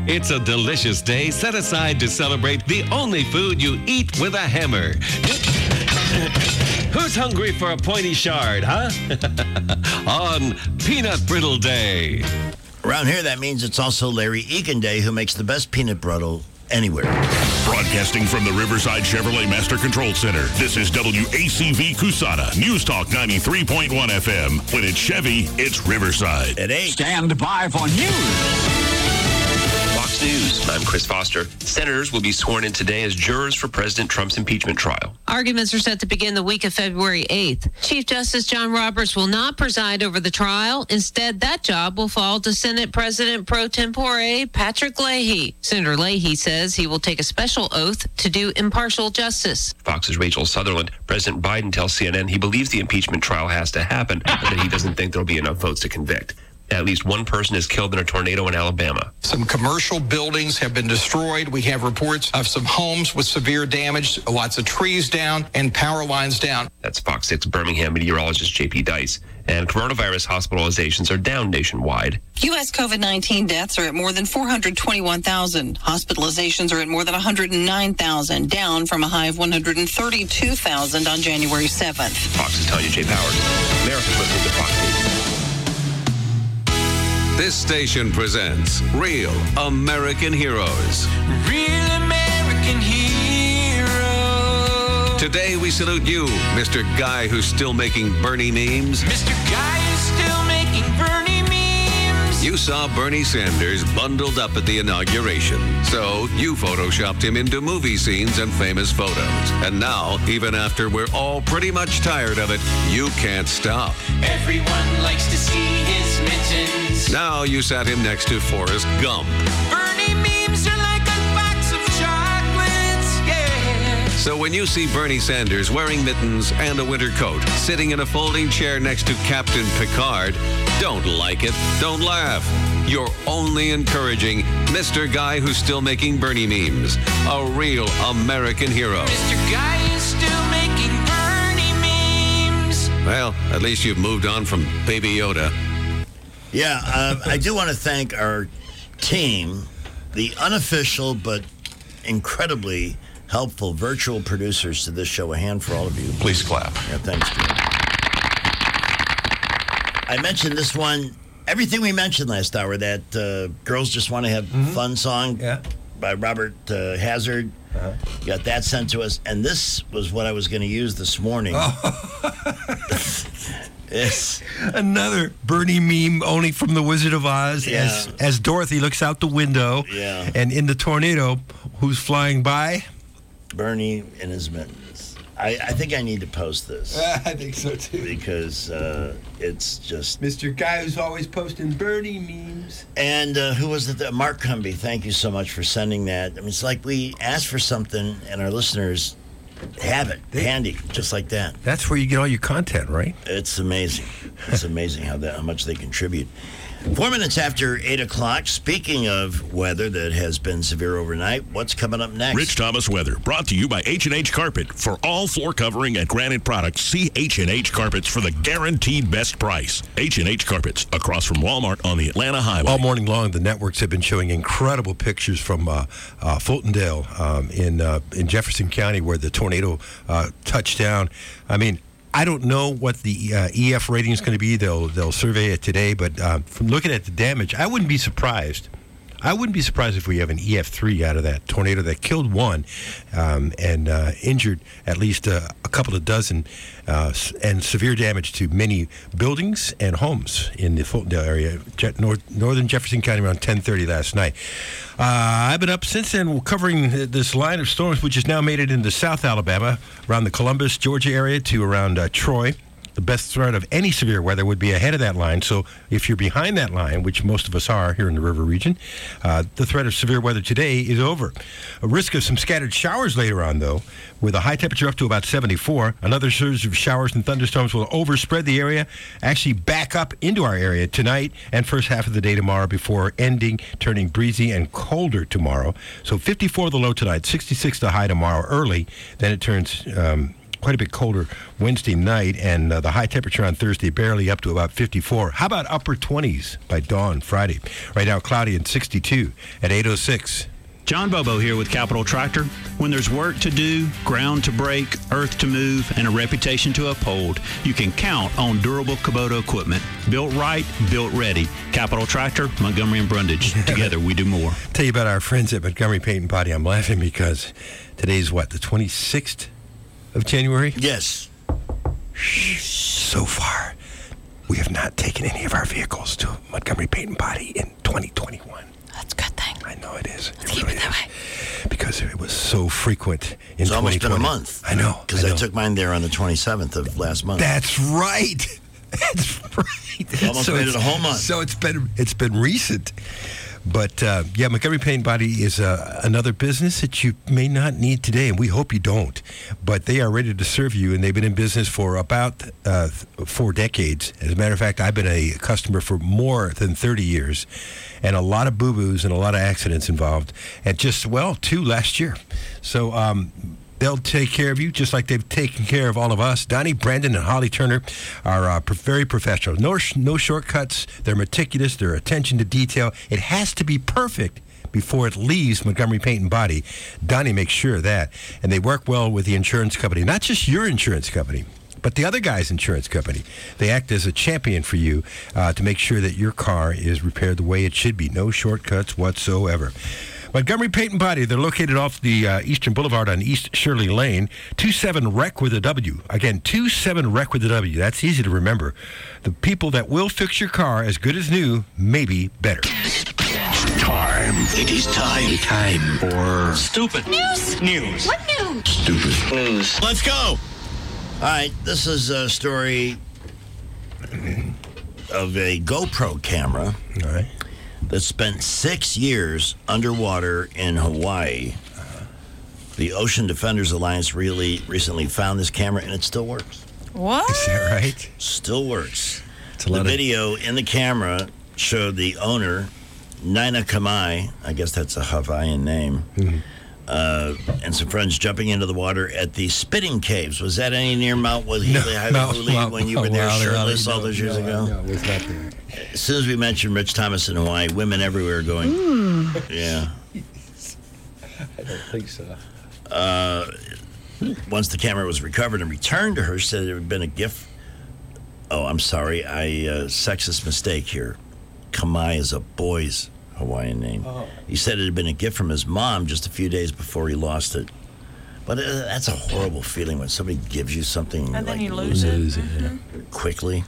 It's a delicious day set aside to celebrate the only food you eat with a hammer. Who's hungry for a pointy shard, huh? On Peanut Brittle Day. Around here, that means it's also Larry Egan Day, who makes the best peanut brittle anywhere. Broadcasting from the Riverside Chevrolet Master Control Center, this is WACV Cusana, News Talk 93.1 FM. When it's Chevy, it's Riverside. At 8. Stand by for news. Fox News. I'm Chris Foster. Senators will be sworn in today as jurors for President Trump's impeachment trial. Arguments are set to begin the week of February 8th. Chief Justice John Roberts will not preside over the trial. Instead, that job will fall to Senate President pro tempore Patrick Leahy. Senator Leahy says he will take a special oath to do impartial justice. Fox's Rachel Sutherland. President Biden tells CNN he believes the impeachment trial has to happen, but that he doesn't think there will be enough votes to convict. At least one person is killed in a tornado in Alabama. Some commercial buildings have been destroyed. We have reports of some homes with severe damage, lots of trees down, and power lines down. That's Fox 6 Birmingham meteorologist J.P. Dice. And coronavirus hospitalizations are down nationwide. U.S. COVID-19 deaths are at more than 421,000. Hospitalizations are at more than 109,000, down from a high of 132,000 on January 7th. Fox's Tanya J. Powers. America's listening to Fox News. This station presents Real American Heroes. Real American Heroes. Today we salute you, Mr. Guy who's still making Bernie memes. Mr. Guy is still making Bernie memes. You saw Bernie Sanders bundled up at the inauguration. So you photoshopped him into movie scenes and famous photos. And now, even after we're all pretty much tired of it, you can't stop. Everyone likes to see his mittens. Now you sat him next to Forrest Gump. Bernie memes are like a box of chocolates, yeah. So when you see Bernie Sanders wearing mittens and a winter coat, sitting in a folding chair next to Captain Picard, don't like it, don't laugh. You're only encouraging Mr. Guy who's still making Bernie memes. A real American hero. Mr. Guy is still making Bernie memes. Well, at least you've moved on from Baby Yoda. Yeah, I do want to thank our team, the unofficial but incredibly helpful virtual producers to this show. A hand for all of you. Please clap. Yeah, thanks, Jim. I mentioned this one, everything we mentioned last hour, that Girls Just Want to Have Fun song by Robert Hazard. You got that sent to us, and this was what I was going to use this morning. Yes. Another Bernie meme, only from The Wizard of Oz, Yeah. as Dorothy looks out the window, Yeah. and in the tornado, who's flying by? Bernie in his mittens. I think I need to post this I think so, too. because it's just... Mr. Guy who's always posting Bernie memes. And who was it? Mark Cumby, thank you so much for sending that. I mean, it's like we asked for something, and our listeners have it handy, just like that. That's where you get all your content, right? It's amazing. It's amazing how much they contribute. 4 minutes after 8 o'clock, speaking of weather that has been severe overnight, what's coming up next? Rich Thomas Weather, brought to you by H&H Carpet. For all floor covering and granite products, see H&H Carpets for the guaranteed best price. H&H Carpets, across from Walmart on the Atlanta Highway. All morning long, the networks have been showing incredible pictures from Fultondale in Jefferson County, where the tornado touched down. I mean, I don't know what the EF rating is going to be. They'll survey it today, but from looking at the damage, I wouldn't be surprised. I wouldn't be surprised if we have an EF3 out of that tornado that killed one and injured at least a couple of dozen and severe damage to many buildings and homes in the Fultondale area, northern Jefferson County, around 10:30 last night. I've been up since then covering this line of storms, which has now made it into South Alabama, around the Columbus, Georgia area to around Troy. The best threat of any severe weather would be ahead of that line. So if you're behind that line, which most of us are here in the river region, the threat of severe weather today is over. A risk of some scattered showers later on, though, with a high temperature up to about 74. Another surge of showers and thunderstorms will overspread the area, actually back up into our area tonight and first half of the day tomorrow before turning breezy and colder tomorrow. So 54 the low tonight, 66 the high tomorrow early. Then it turns quite a bit colder Wednesday night, and the high temperature on Thursday barely up to about 54. How about upper 20s by dawn Friday? Right now, cloudy and 62 at 8:06. John Bobo here with Capital Tractor. When there's work to do, ground to break, earth to move, and a reputation to uphold, you can count on durable Kubota equipment. Built right, built ready. Capital Tractor, Montgomery and Brundage. Together, we do more. Tell you about our friends at Montgomery Paint and Body. I'm laughing because today's what, the 26th of January? Yes. So far, we have not taken any of our vehicles to Montgomery Paint and Body in 2021. That's a good thing. I know it is. Let's keep it that way. Because it was so frequent in It's 2020. almost been a month. I know. Because I took mine there on the 27th of last month. That's right. That's right. Almost made it a whole month. So it's been recent. But, yeah, Montgomery Paint and Body is another business that you may not need today, and we hope you don't. But they are ready to serve you, and they've been in business for about 4 decades. As a matter of fact, I've been a customer for more than 30 years, and a lot of boo-boos and a lot of accidents involved, and just, 2 last year. So, they'll take care of you just like they've taken care of all of us. Donnie, Brandon, and Holly Turner are very professional. No shortcuts. They're meticulous. Their attention to detail. It has to be perfect before it leaves Montgomery Paint and Body. Donnie makes sure of that. And they work well with the insurance company. Not just your insurance company, but the other guy's insurance company. They act as a champion for you to make sure that your car is repaired the way it should be. No shortcuts whatsoever. Montgomery Paint and Body, they're located off the Eastern Boulevard on East Shirley Lane. 27-REC with a W. Again, 27-REC with a W. That's easy to remember. The people that will fix your car as good as new, maybe better. Time. It is time. Time for stupid news. What news? Stupid news. Let's go. All right, this is a story of a GoPro camera. All right. That spent 6 years underwater in Hawaii. The Ocean Defenders Alliance recently found this camera, and it still works. What? Is that right? Still works. It's a lot the video in the camera showed the owner, Nina Kamai, I guess that's a Hawaiian name, and some friends jumping into the water at the Spitting Caves. Was that any near Mount Wahili when you were there shirtless all those years ago? No, it was not there. As soon as we mentioned Rich Thomas in Hawaii, women everywhere are going, yeah. I don't think so. Once the camera was recovered and returned to her, she said it had been a gift. Oh, I'm sorry. Sexist mistake here. Kamai is a boy's Hawaiian name. Oh. He said it had been a gift from his mom just a few days before he lost it. But that's a horrible feeling when somebody gives you something and then like you lose it quickly.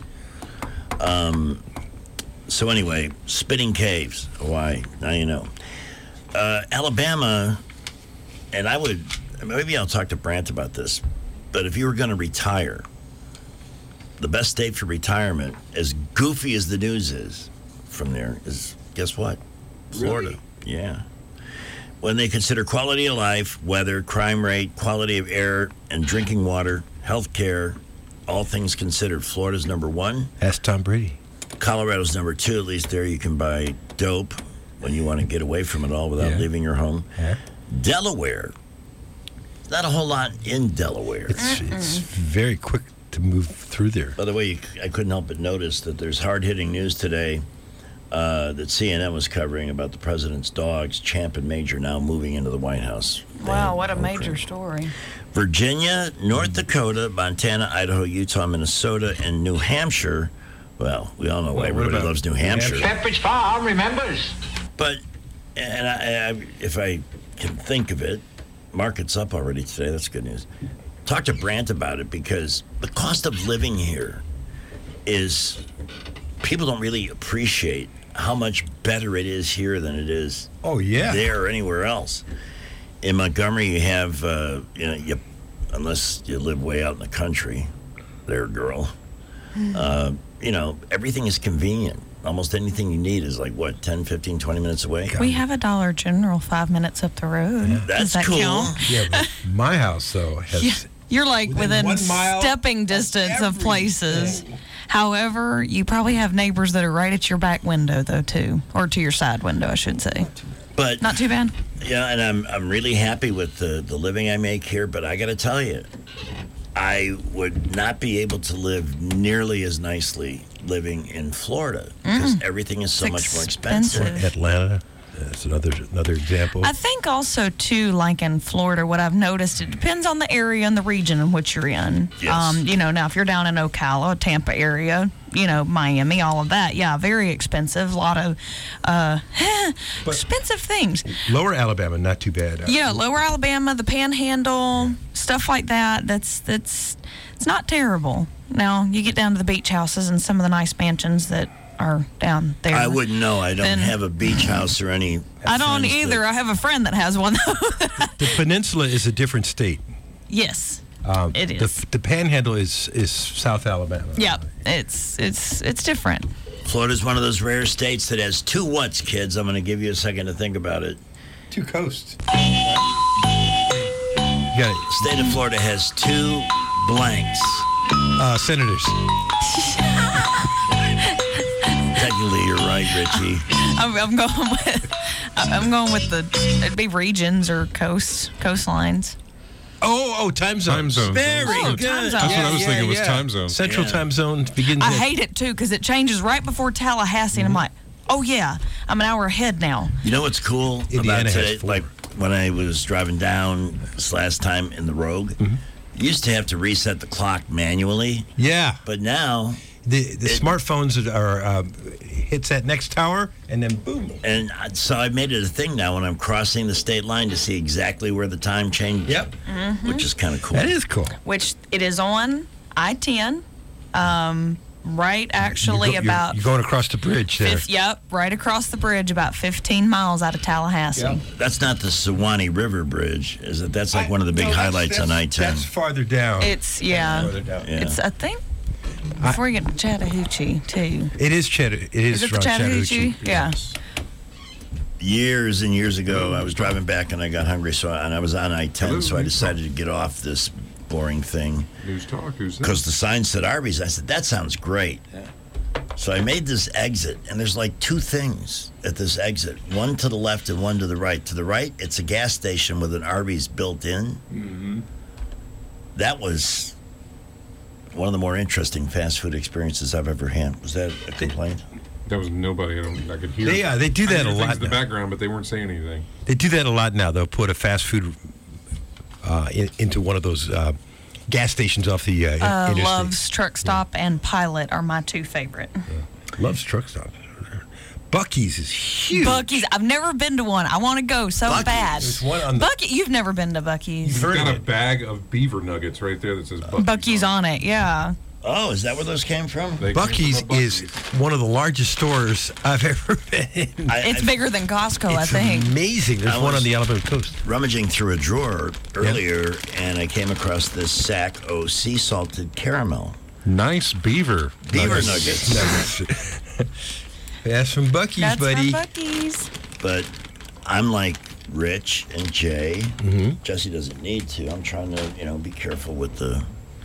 So anyway, Spitting Caves, Hawaii. Now you know. Alabama, and maybe I'll talk to Brant about this, but if you were going to retire, the best state for retirement, as goofy as the news is from there, is, guess what? Florida. Really? Yeah. When they consider quality of life, weather, crime rate, quality of air, and drinking water, health care, all things considered, Florida's number 1. Ask Tom Brady. Colorado's number 2. At least there you can buy dope when you want to get away from it all without leaving your home. Yeah. Delaware. Not a whole lot in Delaware. It's very quick to move through there. By the way, I couldn't help but notice that there's hard-hitting news today that CNN was covering about the president's dogs, Champ and Major, now moving into the White House. Wow, what a major story. Virginia, North Dakota, Montana, Idaho, Utah, Minnesota, and New Hampshire. Well, we all know why everybody loves New Hampshire. Pepperidge Farm remembers. But, and I, if I can think of it, market's up already today. That's good news. Talk to Brant about it because the cost of living here is, people don't really appreciate how much better it is here than it is there or anywhere else. In Montgomery, you have, unless you live way out in the country, there, girl, everything is convenient. Almost anything you need is 10, 15, 20 minutes away. We have a Dollar General 5 minutes up the road. Yeah. That's Does that cool. count? Yeah, but my house, though, has... You're within 1 mile stepping distance of places. However, you probably have neighbors that are right at your back window, though, too. Or to your side window, I should say. But not too bad. Yeah, and I'm really happy with the living I make here, but I got to tell you, I would not be able to live nearly as nicely living in Florida because everything is so much more expensive. Atlanta. That's another example. I think also, too, like in Florida, what I've noticed, it depends on the area and the region in which you're in. Yes. Now, if you're down in Ocala, Tampa area, Miami, all of that, very expensive. A lot of expensive things. Lower Alabama, not too bad. Lower Alabama, the Panhandle, stuff like that. It's not terrible. Now, you get down to the beach houses and some of the nice mansions that are down there. I wouldn't know. I don't have a beach house or any. I don't either. I have a friend that has one, though. The peninsula is a different state. Yes, it is. The Panhandle is South Alabama. Yeah, it's different. Florida's one of those rare states that has two what's, kids. I'm going to give you a second to think about it. Two coasts. State of Florida has two blanks. Senators. Technically, you're right, Richie. I'm going with it'd be regions or coastlines. Oh, time zones. Very good. Time zones. That's what I was thinking was time zone. Central time zone begins. I hate it too because it changes right before Tallahassee, and I'm like, oh yeah, I'm an hour ahead now. You know what's cool Indiana about today? has 4. Like when I was driving down this last time in the Rogue, you used to have to reset the clock manually. Yeah, but now the smartphones are hits that next tower and then boom. And so I made it a thing now when I'm crossing the state line to see exactly where the time changed. Yep, which is kind of cool. That is cool. Which it is on I-10. Right, actually, you're going across the bridge there. Yep, right across the bridge, about 15 miles out of Tallahassee. Yep. That's not the Sewanee River Bridge, is it? That's like one of the big highlights on I-10. That's farther down. It's farther down. It's I think before you get to Chattahoochee too. It is Chattahoochee. Is it the Chattahoochee? Yeah. Years and years ago, I was driving back and I got hungry, and I was on I-10, so I decided to get off this boring thing. News Talk, who's because the sign said Arby's. I said, that sounds great. Yeah. So I made this exit, and there's like two things at this exit. One to the left and one to the right. To the right, it's a gas station with an Arby's built in. Mm-hmm. That was one of the more interesting fast food experiences I've ever had. Was that a complaint? That was nobody. I could hear. They do that a lot in the background, but they weren't saying anything. They do that a lot now. They'll put a fast food into one of those gas stations off the interstate. Love's Truck Stop and Pilot are my two favorite. Love's Truck Stop. Buc-ee's is huge. Buc-ee's. I've never been to one. I want to go so bad. There's one on Buc-ee. You've never been to Buc-ee's. You've got a bag of beaver nuggets right there that says Buc-ee's. Buc-ee's on it. Yeah. Oh, is that where those came from? Buc-ee's is one of the largest stores I've ever been in. It's bigger than Costco, I think. It's amazing. There's one on the Alabama coast. Rummaging through a drawer earlier, and I came across this sack of sea salted caramel. Nice beaver nuggets. That's from Buc-ee's, That's buddy. from Buc-ee's. But I'm like Rich and Jay. Mm-hmm. Jesse doesn't need to. I'm trying to, be careful with the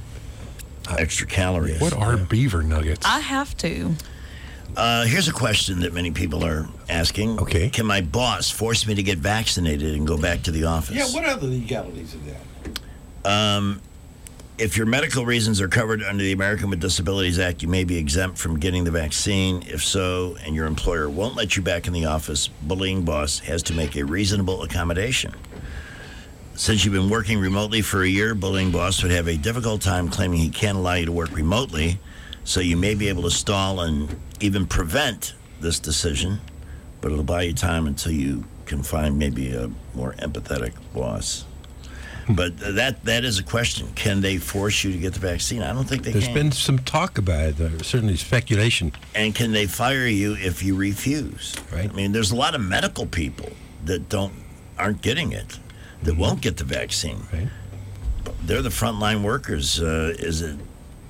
extra calories. What are beaver nuggets? I have to. Here's a question that many people are asking. Okay. Can my boss force me to get vaccinated and go back to the office? Yeah, what are the legalities of that? If your medical reasons are covered under the American with Disabilities Act, you may be exempt from getting the vaccine. If so, and your employer won't let you back in the office, bullying boss has to make a reasonable accommodation. Since you've been working remotely for a year, bullying boss would have a difficult time claiming he can't allow you to work remotely, so you may be able to stall and even prevent this decision, but it'll buy you time until you can find maybe a more empathetic boss. But that is a question. Can they force you to get the vaccine? I don't think they can. There's been some talk about it, certainly speculation. And can they fire you if you refuse? Right. I mean, there's a lot of medical people that aren't getting it, that won't get the vaccine. Right. They're the frontline workers. Is it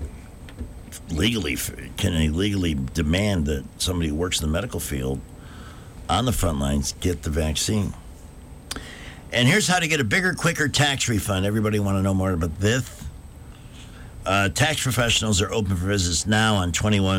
legally? Can they legally demand that somebody who works in the medical field on the front lines get the vaccine? And here's how to get a bigger, quicker tax refund. Everybody want to know more about this? Tax professionals are open for visits now on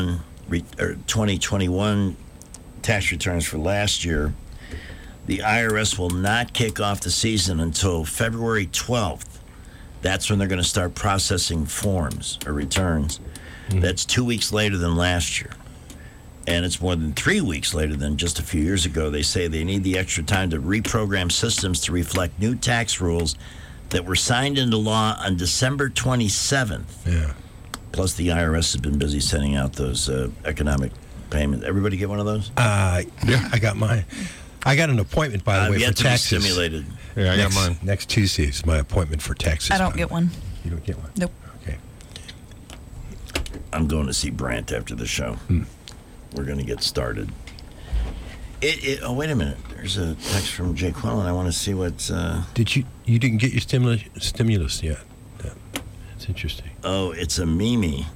2021 tax returns for last year. The IRS will not kick off the season until February 12th. That's when they're going to start processing forms or returns. That's 2 weeks later than last year. And it's more than 3 weeks later than just a few years ago. They say they need the extra time to reprogram systems to reflect new tax rules that were signed into law on December 27th. Yeah. Plus, the IRS has been busy sending out those economic payments. Everybody get one of those? Yeah, I got mine. I got an appointment, by the way, for yet to taxes. be stimulated. Yeah, I got mine. Next Tuesday is my appointment for taxes. I don't get one. You don't get one? Nope. Okay. I'm going to see Brant after the show. We're going to get started. Oh, wait a minute. There's a text from Jay Quillen. I want to see what's... You didn't get your stimulus yet? That's interesting. Oh, it's a Mimi.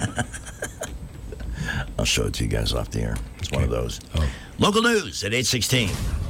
I'll show it to you guys off the air. It's one of those. Oh. Local news at 8:16.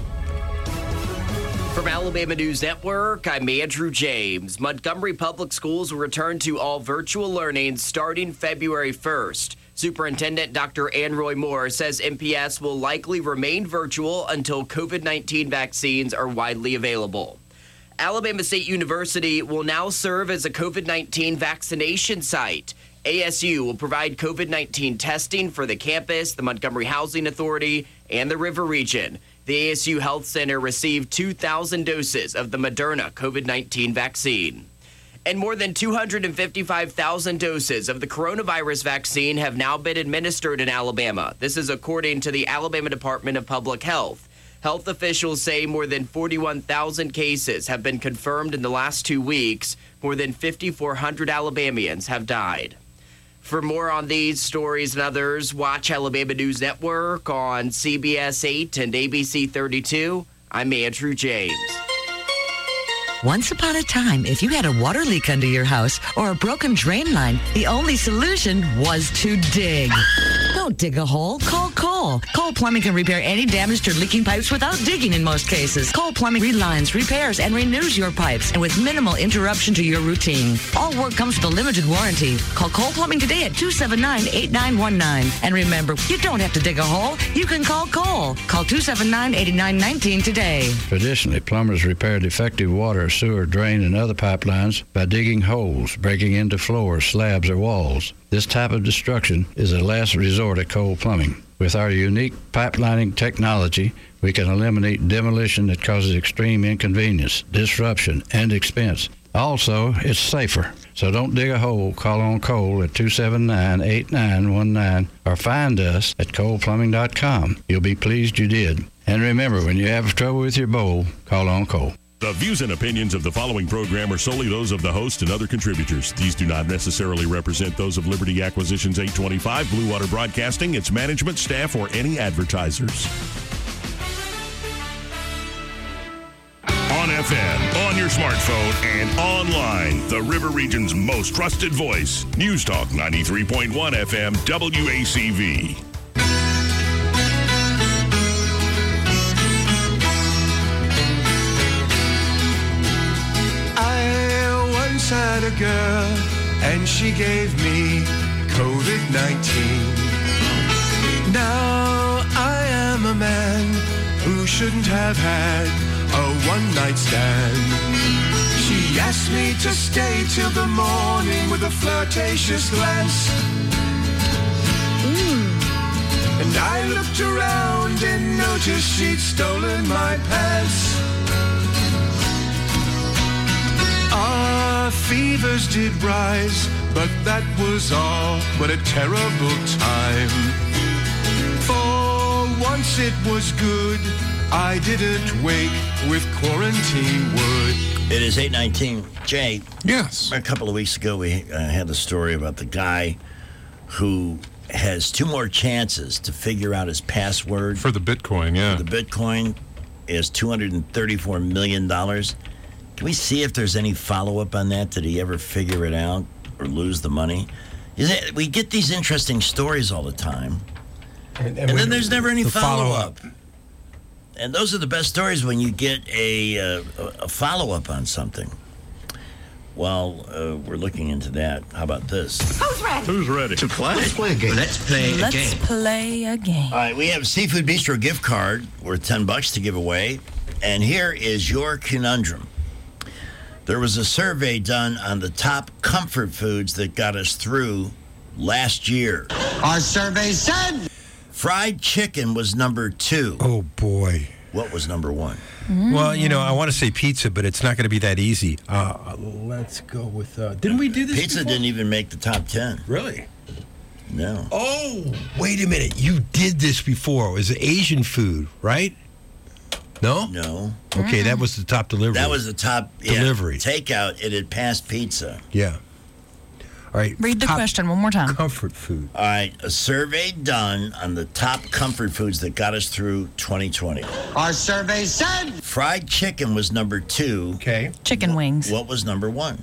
From Alabama News Network, I'm Andrew James. Montgomery Public Schools will return to all virtual learning starting February 1st. Superintendent Dr. Ann Roy Moore says MPS will likely remain virtual until COVID-19 vaccines are widely available. Alabama State University will now serve as a COVID-19 vaccination site. ASU will provide COVID-19 testing for the campus, the Montgomery Housing Authority, and the River Region. The ASU Health Center received 2,000 doses of the Moderna COVID-19 vaccine. And more than 255,000 doses of the coronavirus vaccine have now been administered in Alabama. This is according to the Alabama Department of Public Health. Health officials say more than 41,000 cases have been confirmed in the last 2 weeks. More than 5,400 Alabamians have died. For more on these stories and others, watch Alabama News Network on CBS 8 and ABC 32. I'm Andrew James. Once upon a time, if you had a water leak under your house or a broken drain line, the only solution was to dig. Don't dig a hole. Call Cole. Cole Plumbing can repair any damaged or leaking pipes without digging in most cases. Cole Plumbing relines, repairs, and renews your pipes, and with minimal interruption to your routine. All work comes with a limited warranty. Call Cole Plumbing today at 279-8919. And remember, you don't have to dig a hole. You can call Cole. Call 279-8919 today. Traditionally, plumbers repair defective water, sewer, drain, and other pipelines by digging holes, breaking into floors, slabs, or walls. This type of destruction is a last resort at Cole Plumbing. With our unique pipelining technology, we can eliminate demolition that causes extreme inconvenience, disruption, and expense. Also, it's safer. So don't dig a hole. Call on Cole at 279-8919 or find us at coleplumbing.com. You'll be pleased you did. And remember, when you have trouble with your bowl, call on Cole. The views and opinions of the following program are solely those of the host and other contributors. These do not necessarily represent those of Liberty Acquisitions 825, Blue Water Broadcasting, its management, staff, or any advertisers. On FM, on your smartphone, and online, the River Region's most trusted voice. News Talk 93.1 FM, WACV. Had a girl and she gave me COVID-19. Now I am a man who shouldn't have had a one-night stand. She asked me to stay till the morning with a flirtatious glance. And I looked around and noticed she'd stolen my pants. Our fevers did rise, but that was all but a terrible time. For once it was good, I didn't wake with quarantine wood. It is 8:19. Jay. Yes. A couple of weeks ago, we had the story about the guy who has 2 more chances to figure out his password. For the Bitcoin, yeah. For the Bitcoin is $234 million. Can we see if there's any follow-up on that? Did he ever figure it out or lose the money? We get these interesting stories all the time, and then there's never any follow-up. And those are the best stories when you get a follow-up on something. Well, we're looking into that. How about this? Who's ready? Who's ready? To play? Let's play a game. Let's play a game. Let's play a game. All right, we have a Seafood Bistro gift card worth $10 to give away. And here is your conundrum. There was a survey done on the top comfort foods that got us through last year. Our survey said fried chicken was number 2. Oh, boy. What was number 1? Well, I want to say pizza, but it's not going to be that easy. Let's go with... didn't we do this Pizza before? didn't even make the top 10. Really? No. Oh, wait a minute. You did this before. It was Asian food, right? No? No. Okay, that was the top delivery. That was the top delivery. Takeout. It had passed pizza. Yeah. All right. Read the question one more time. Comfort food. All right. A survey done on the top comfort foods that got us through 2020. our survey said Fried chicken was number 2. Okay. Chicken wings. What was number 1?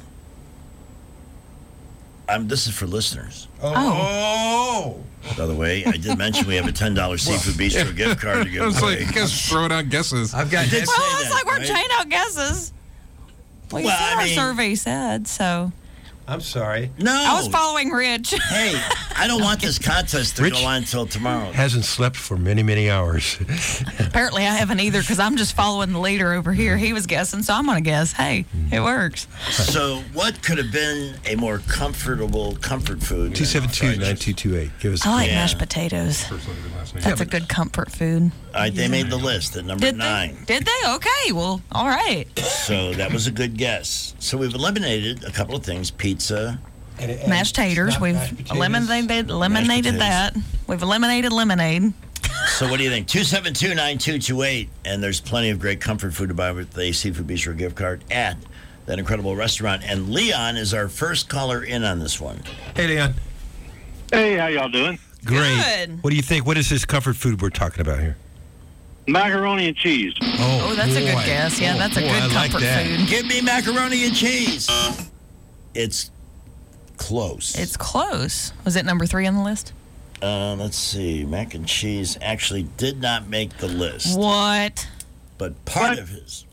This is for listeners. Oh. By the way, I did mention we have a $10 Seafood Bistro gift card to give I was away. like, guess throwing out guesses. I've got... did say Well, it's that, like we're right? trying out guesses. Well, you Well, said I our mean- survey said, so. I'm sorry. No. I was following Rich. Hey, I don't want this contest to go on until tomorrow. Hasn't slept for many, many hours. Apparently, I haven't either because I'm just following the leader over here. He was guessing, so I'm going to guess. Hey, it works. So, what could have been a more comfortable comfort food? 272-9228. Give us a I like Yeah. mashed potatoes. First letter, last name. That's a good comfort food. All right, they made the list at number Did 9. they? Did they? Okay, well, all right. So, that was a good guess. So, we've eliminated a couple of things. Pizza. Mashed taters. We've eliminated that. We've eliminated lemonade. So, what do you think? 272-9228. And there's plenty of great comfort food to buy with the Seafood Bistro gift card at that incredible restaurant. And Leon is our first caller in on this one. Hey, Leon. Hey, how y'all doing? Great. Good. What do you think? What is this comfort food we're talking about here? Macaroni and cheese. Oh, that's a good boy. guess. Yeah, that's a boy, good I like comfort that. food. Give me macaroni and cheese. It's close. It's close. Was it number 3 on the list? Let's see. Mac and cheese actually did not make the list. What? But part of his.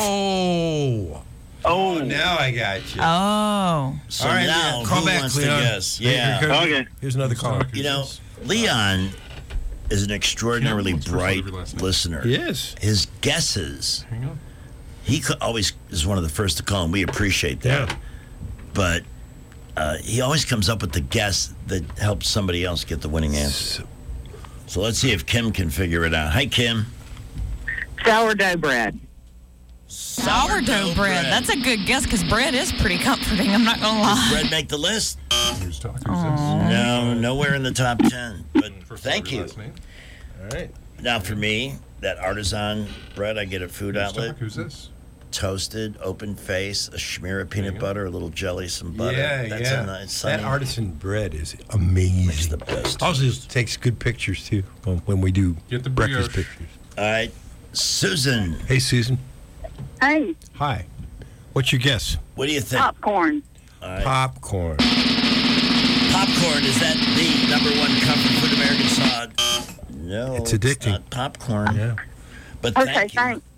Oh, now I got you. Oh. So All right, now, Leon, call who back, wants Leon. to guess? Hey, Yeah. here- Okay. Here's another caller. You know, Leon is an extraordinarily What's first bright letter of your last name? listener. He is. His guesses, Hang on. he always is one of the first to call, and we appreciate that. Yeah. But he always comes up with the guess that helps somebody else get the winning answer. So let's see if Kim can figure it out. Hi, Kim. Sourdough bread. Sourdough bread. That's a good guess because bread is pretty comforting. I'm not going to Does lie. bread make the list? Here's talk. No, nowhere in the top 10. But First thank letter, you. last name. All right. Now, for me, that artisan bread I get at Food Here's Outlet, talk. Who's this? toasted, open face, a smear of peanut butter, a little jelly, some butter. That's yeah. a nice That sunny- artisan bread is amazing. It's the best. Also, just takes good pictures too when we do Get the breakfast brioche. pictures. All right, Susan. Hey, Susan. Hey, Hi. What's your guess? What do you think? popcorn. All right. Popcorn. Popcorn, is that the number one comfort food Americans saw? No, It's addicting. not popcorn. Yeah. But Okay, thank you. thanks.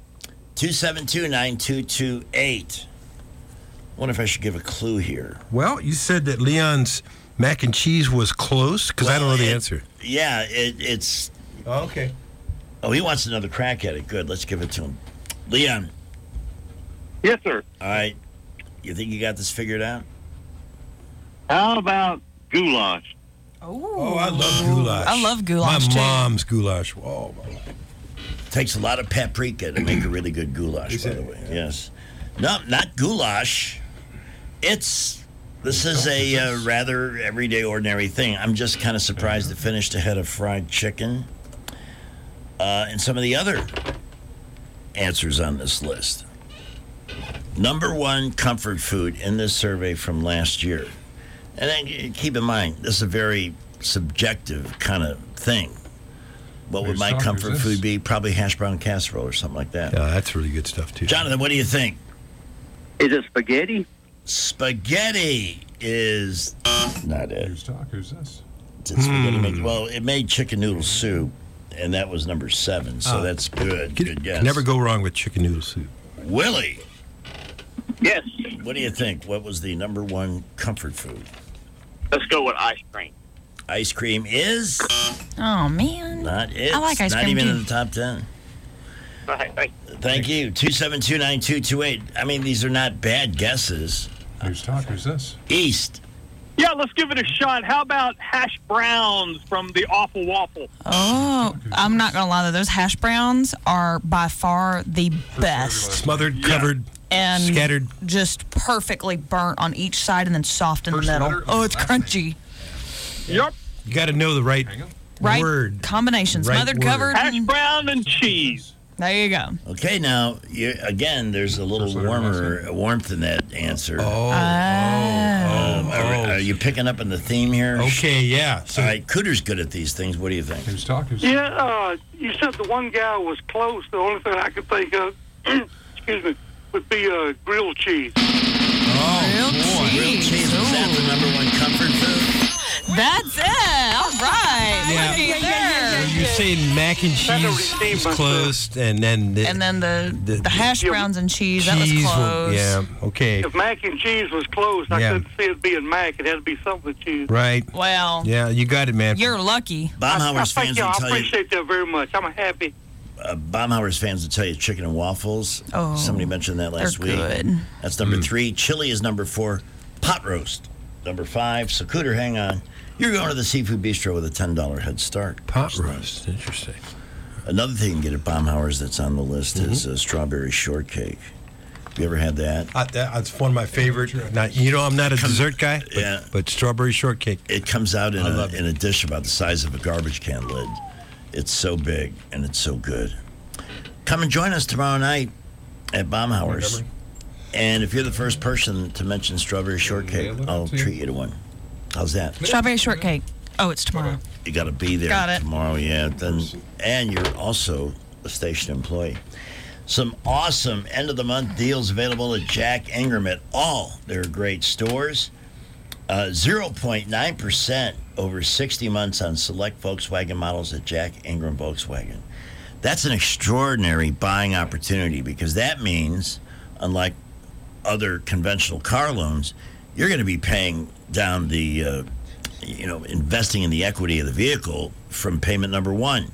272-9228. Wonder if I should give a clue here. Well, you said that Leon's mac and cheese was close because I don't know the Well, answer. Yeah, it's. Oh, okay. Oh, he wants another crack at it. Good, let's give it to him. Leon. Yes, sir. All right. You think you got this figured out? How about goulash? Oh, I love goulash. I love goulash, My too. mom's goulash. Oh, Takes a lot of paprika to make a really good goulash, by the way. Yes. No, not goulash. This is a rather everyday, ordinary thing. I'm just kind of surprised it finished ahead of fried chicken and some of the other answers on this list. Number one comfort food in this survey from last year. And then keep in mind, this is a very subjective kind of thing. What would my comfort food be? Probably hash brown casserole or something like that. yeah, that's really good stuff too. Jonathan, what do you think? Is it spaghetti? Spaghetti is not it. Who's talk? Who's this? Did spaghetti make, well, it made chicken noodle soup, and that was number 7, so Oh. that's good. Good guess. Never go wrong with chicken noodle soup. Willie, Yes. what do you think? What was the number one comfort food? Let's go with ice cream. Ice cream is Oh, man. not it. I like ice Not cream, even too. in the top 10. All right, thank you. Thank you. 272-9228. I mean, these are not bad guesses. Who's talking? Who's this? East. Yeah, let's give it a shot. How about hash browns from the Awful Waffle? Oh, I'm not going to lie, though. Those hash browns are by far the best. Smothered, covered, and scattered. Just perfectly burnt on each side and then soft in the middle. Oh, it's crunchy. Yep. You got to know the right word. Combination. Right Smothered, word. covered. Hash brown and cheese. There you go. Okay, now, again, there's a little warmth in that answer. Are you picking up on the theme here? Okay, yeah. All right, Cooter's good at these things. What do you think? Who's talking? Yeah, you said the one guy was close. The only thing I could think of, excuse me, would be grilled cheese. Grilled cheese. Is that the number one comfort food? That's it. All right. Yeah. Looky there. When you're saying mac and cheese is close, and then the hash browns and cheese, that was cheese close. Yeah, okay. If mac and cheese was close, I couldn't see it being mac. It had to be something with cheese. Right. Well. Yeah, you got it, man. You're lucky. Baumhauer's Thank fans you. will I tell you. appreciate that very much. I'm happy. Baumhauer's fans will tell you chicken and waffles. Oh, somebody mentioned that last they're week. good. That's number 3. Chili is number 4. Pot roast, number 5. So, Cooter, hang on. You're going to the Seafood Bistro with a $10 head start. Pot roast. Interesting. Another thing you can get at Baumhauer's that's on the list is strawberry shortcake. Have you ever had that? That's one of my favorite. I'm not a dessert guy, but strawberry shortcake. It comes out in a dish about the size of a garbage can lid. It's so big and it's so good. Come and join us tomorrow night at Baumhauer's. And if you're the first person to mention strawberry shortcake, I'll treat you to one. How's that? Strawberry shortcake. Oh, it's tomorrow. You got to be there tomorrow, and you're also a station employee. Some awesome end-of-the-month deals available at Jack Ingram at all their great stores. 0.9% over 60 months on select Volkswagen models at Jack Ingram Volkswagen. That's an extraordinary buying opportunity because that means, unlike other conventional car loans, you're going to be paying down the, investing in the equity of the vehicle from payment number 1.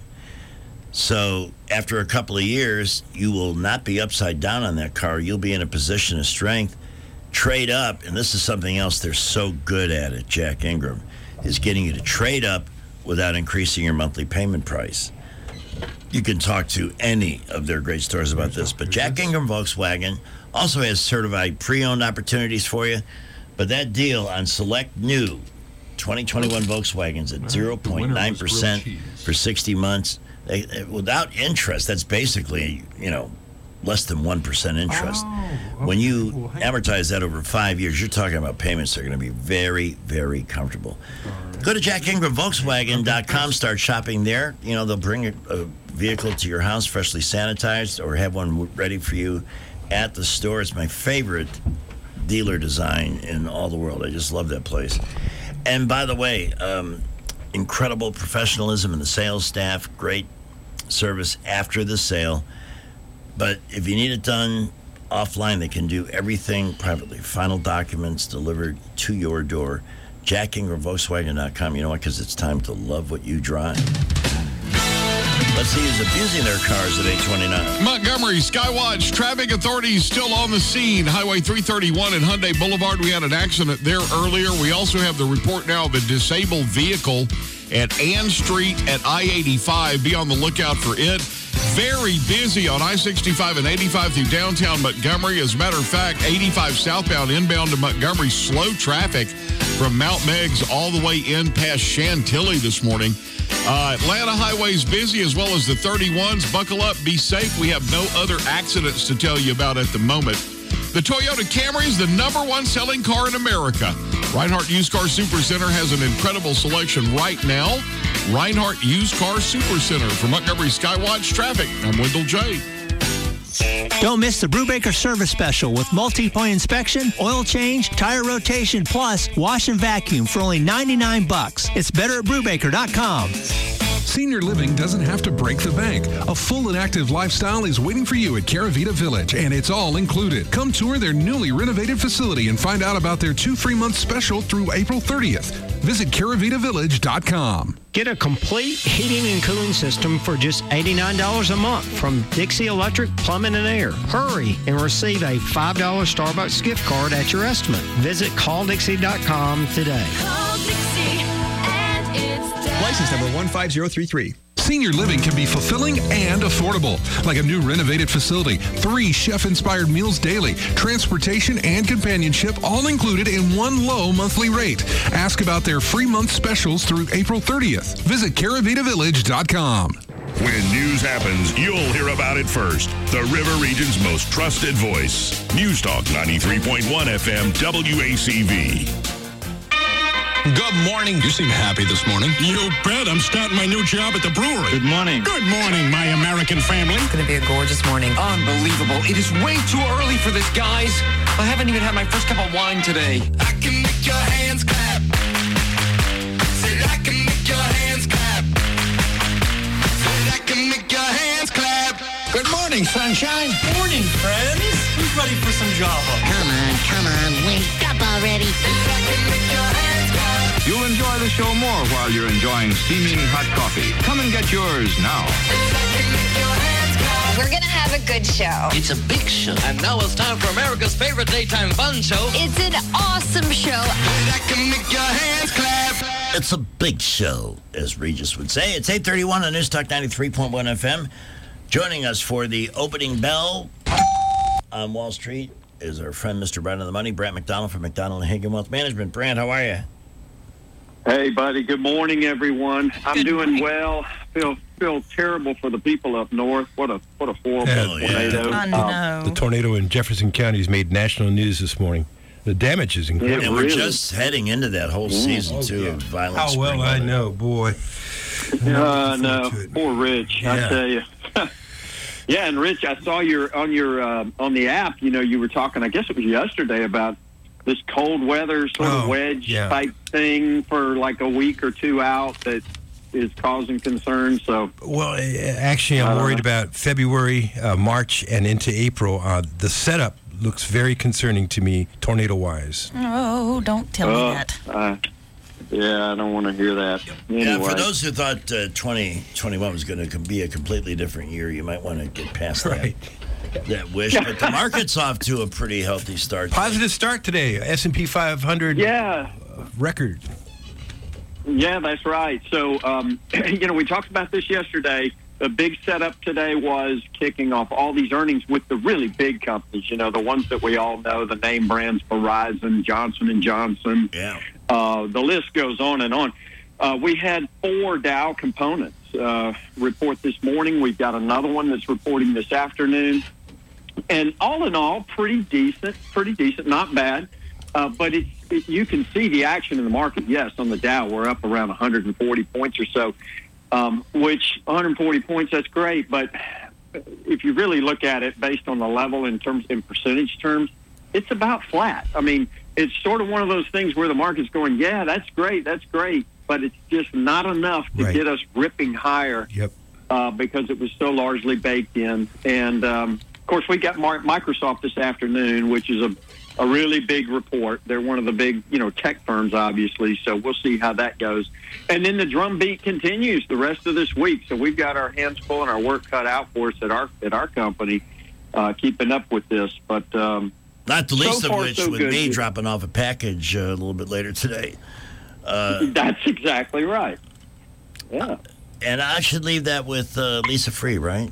So after a couple of years, you will not be upside down on that car. You'll be in a position of strength. Trade up, and this is something else they're so good at Jack Ingram, is getting you to trade up without increasing your monthly payment price. You can talk to any of their great stores about this, but Jack Ingram Volkswagen also has certified pre-owned opportunities for you. But that deal on select new 2021 Volkswagens at 0.9% for 60 months, without interest, that's basically, less than 1% interest. When you amortize that over 5 years, you're talking about payments that are going to be very, very comfortable. Go to JackIngramVolkswagen.com, start shopping there. They'll bring a vehicle to your house freshly sanitized or have one ready for you at the store. It's my favorite dealer design in all the world. I just love that place. And by the way, incredible professionalism in the sales staff, great service after the sale. But if you need it done offline, they can do everything privately. Final documents delivered to your door. JackIngramVolkswagen.com. You know what? Because it's time to love what you drive. Let's see who's abusing their cars at 829. Montgomery Skywatch traffic authorities still on the scene. Highway 331 and Hyundai Boulevard. We had an accident there earlier. We also have the report now of a disabled vehicle at Ann Street at I-85. Be on the lookout for it. Very busy on I-65 and 85 through downtown Montgomery. As a matter of fact, 85 southbound inbound to Montgomery, slow traffic from Mount Meigs all the way in past Chantilly this morning. Atlanta highways busy as well as the 31s. Buckle up, be safe. We have no other accidents to tell you about at the moment. The Toyota Camry is the #1 selling car in America. Reinhardt Used Car Supercenter has an incredible selection right now. Reinhardt Used Car Supercenter. For Montgomery Skywatch Traffic, I'm Wendell J. Don't miss the Brubaker service special with multi-point inspection, oil change, tire rotation, plus wash and vacuum for only $99. It's better at Brubaker.com. Senior living doesn't have to break the bank. A full and active lifestyle is waiting for you at Caravita Village, and it's all included. Come tour their newly renovated facility and find out about their 2 free-month special through April 30th. Visit caravitavillage.com. Get a complete heating and cooling system for just $89 a month from Dixie Electric Plumbing and Air. Hurry and receive a $5 Starbucks gift card at your estimate. Visit calldixie.com today. Call Dixie and it's done. License number 15033. Senior living can be fulfilling and affordable, like a new renovated facility, 3 chef-inspired meals daily, transportation and companionship, all included in one low monthly rate. Ask about their free month specials through April 30th. Visit caravitavillage.com. When news happens, you'll hear about it first. The River Region's most trusted voice. News Talk 93.1 FM WACV. Good morning. You seem happy this morning. You bet. I'm starting my new job at the brewery. Good morning. Good morning, my American family. It's going to be a gorgeous morning. Unbelievable. It is way too early for this, guys. I haven't even had my first cup of wine today. I can make your hands clap. Said I can make your hands clap. Said I can make your hands clap. Good morning, sunshine. Morning, friends. Who's ready for some Java? Come on. Wake up already. Said I can make your hands clap. You'll enjoy the show more while you're enjoying steaming hot coffee. Come and get yours now. We're going to have a good show. It's a big show. And now it's time for America's favorite daytime fun show. It's an awesome show. I can make your hands clap. It's a big show, as Regis would say. It's 8:31 on News Talk 93.1 FM. Joining us for the opening bell on Wall Street is our friend, Mr. Brad on the Money, Brant McDonald from McDonald and Hagen Wealth Management. Brant, how are you? Hey, buddy. Good morning, everyone. I'm doing well. Feel terrible for the people up north. What a horrible tornado. I know. The tornado in Jefferson County has made national news this morning. The damage is incredible. And we're just heading into that whole season, too, of violent How well I know, boy. No, poor Rich, I tell you. Yeah, and Rich, I saw on the app, you were talking, I guess it was yesterday, about this cold weather sort of wedge type thing for like a week or two out that is causing concern. So, well, actually, I'm worried about February, March, and into April. The setup looks very concerning to me, tornado-wise. Oh, don't tell me that. Yeah, I don't want to hear that. Anyway. Yeah, for those who thought 2021 was going to be a completely different year, you might want to get past that wish. But the market's off to a pretty healthy start. Positive start today. S&P 500 record. Yeah, that's right. So, we talked about this yesterday. The big setup today was kicking off all these earnings with the really big companies, the ones that we all know, the name brands, Verizon, Johnson & Johnson. Yeah. The list goes on and on. We had 4 Dow components report this morning. We've got another one that's reporting this afternoon. And all in all, pretty decent, not bad. But you can see the action in the market. Yes, on the Dow, we're up around 140 points or so, which 140 points, that's great. But if you really look at it based on the level in percentage terms, it's about flat. I mean, it's sort of one of those things where the market's going, yeah, that's great, but it's just not enough to get us ripping higher because it was so largely baked in. And, of course, we got Microsoft this afternoon, which is a really big report. They're one of the big, tech firms, obviously, so we'll see how that goes. And then the drumbeat continues the rest of this week. So we've got our hands full and our work cut out for us at our company, keeping up with this. But not the least of which would be dropping off a package a little bit later today. That's exactly right. Yeah. And I should leave that with Lisa Free, right?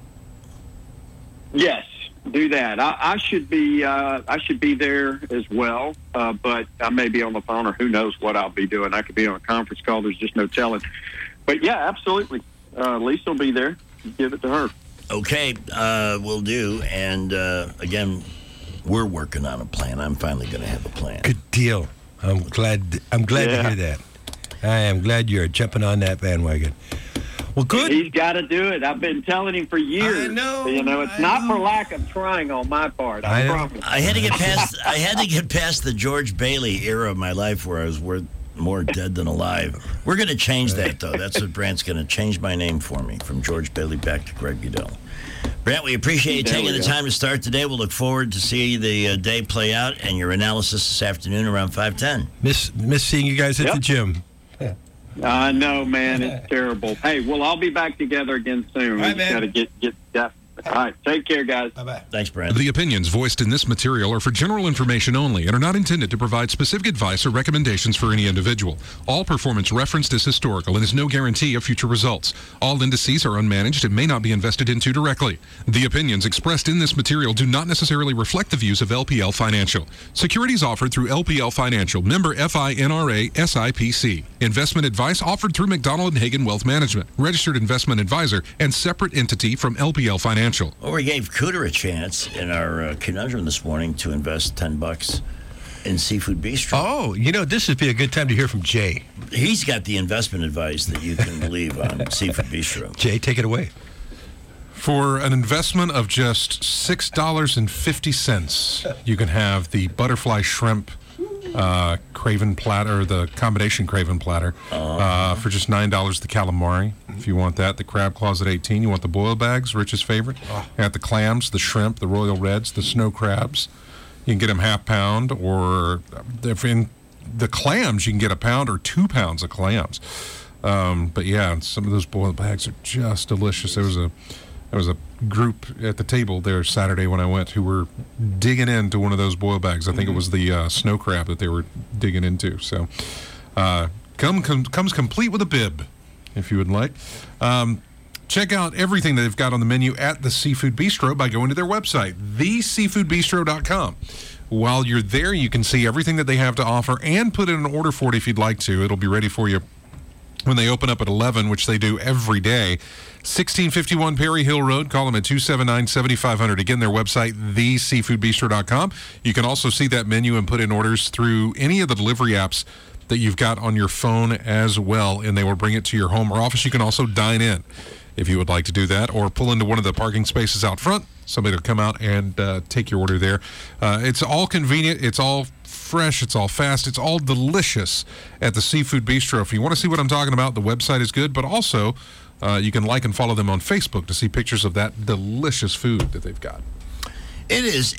Yes, do that. I should be there as well, but I may be on the phone, or who knows what I'll be doing. I could be on a conference call. There's just no telling. But yeah, absolutely. Lisa will be there. Give it to her. Okay, will do. And again, we're working on a plan. I'm finally going to have a plan. Good deal. I'm glad to hear that. I am glad you're jumping on that bandwagon. Well, good. He's got to do it. I've been telling him for years. I know. It's not for lack of trying on my part. I promise. I had to get past the George Bailey era of my life where I was more dead than alive. We're going to change that, though. That's what Brant's going to change my name for me, from George Bailey back to Greg Goodell. Brant, we appreciate you taking the time to start today. We'll look forward to seeing the day play out and your analysis this afternoon around 5:10. Miss seeing you guys at the gym. I know, man. It's terrible. Hey, well, I'll be back together again soon. All right, We just got to get that. All right. Take care, guys. Bye-bye. Thanks, Brent. The opinions voiced in this material are for general information only and are not intended to provide specific advice or recommendations for any individual. All performance referenced is historical and is no guarantee of future results. All indices are unmanaged and may not be invested into directly. The opinions expressed in this material do not necessarily reflect the views of LPL Financial. Securities offered through LPL Financial, member FINRA SIPC. Investment advice offered through McDonald & Hagen Wealth Management, registered investment advisor and separate entity from LPL Financial. Well, we gave Cooter a chance in our conundrum this morning to invest $10 in Seafood Bistro. Oh, this would be a good time to hear from Jay. He's got the investment advice that you can leave on Seafood Bistro. Jay, take it away. For an investment of just $6.50, you can have the butterfly shrimp Craven platter, the combination Craven platter, for just $9. The calamari, if you want that. The crab claws at $18. You want the boiled bags, Rich's favorite. You got the clams, the shrimp, the royal reds, the snow crabs. You can get them half pound, or if in the clams, you can get a pound or 2 pounds of clams. But yeah, some of those boiled bags are just delicious. There was a group at the table there Saturday when I went who were digging into one of those boiled bags. I think it was the snow crab that they were digging into. So comes complete with a bib, if you would like. Check out everything that they've got on the menu at the Seafood Bistro by going to their website, theseafoodbistro.com. While you're there, you can see everything that they have to offer and put in an order for it if you'd like to. It'll be ready for you when they open up at 11, which they do every day. 1651 Perry Hill Road. Call them at 279-7500. Again, their website, theseafoodbistro.com. You can also see that menu and put in orders through any of the delivery apps that you've got on your phone as well, and they will bring it to your home or office. You can also dine in if you would like to do that, or pull into one of the parking spaces out front. Somebody will come out and take your order there. It's all convenient. It's all fresh. It's all fast. It's all delicious at the Seafood Bistro. If you want to see what I'm talking about, the website is good, but also you can like and follow them on Facebook to see pictures of that delicious food that they've got. It is